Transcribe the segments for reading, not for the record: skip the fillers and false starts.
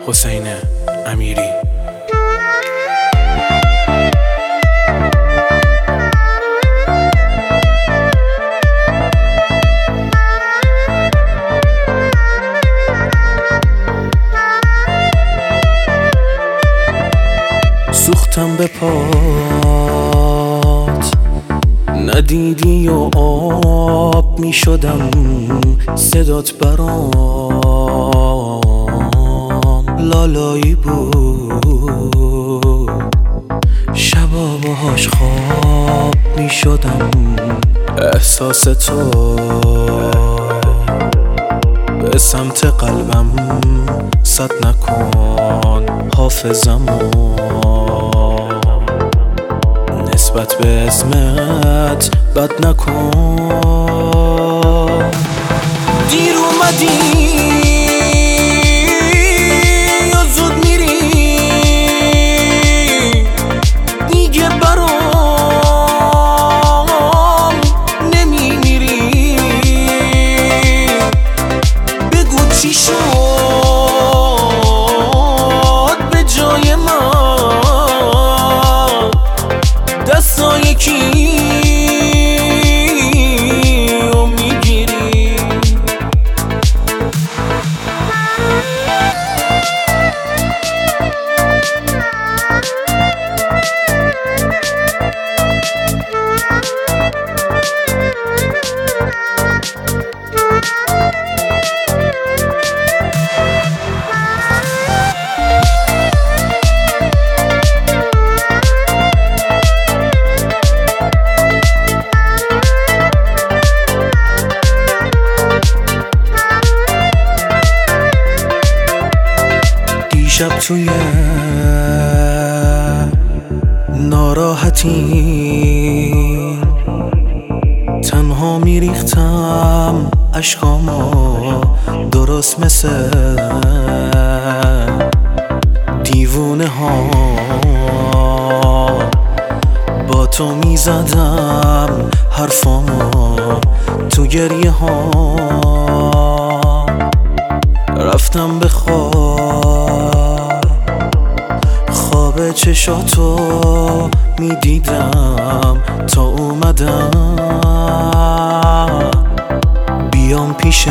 حسین امیری. سوختم به پات، ندیدی و آب می شدم صدات برام لالایی بود، شبا باهاش خواب می شدم. احساس تو به سمت قلبم صد نکن، حافظمو نسبت به اسمت بد نکن. دیر اومدی یا زود میری، دیگه برام نمیمیری. بگو چی شد به جای من، دستای کی رو میگیری. شب توی ناراحتی تنها میریختم اشکامو، درست مثل دیوونه ها با تو میزدم حرفامو تو گریه ها. رفتم به خواب چشاتو میدیدم تا اومدم بیام پیشت.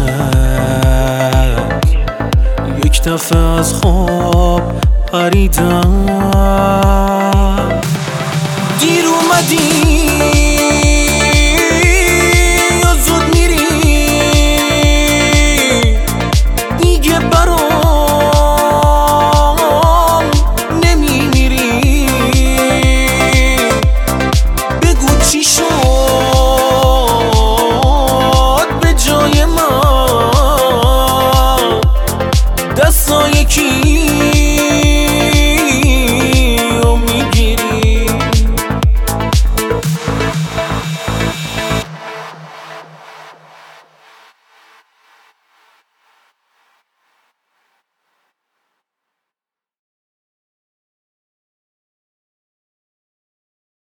یک دفعه از خواب پریدم، دیر اومدی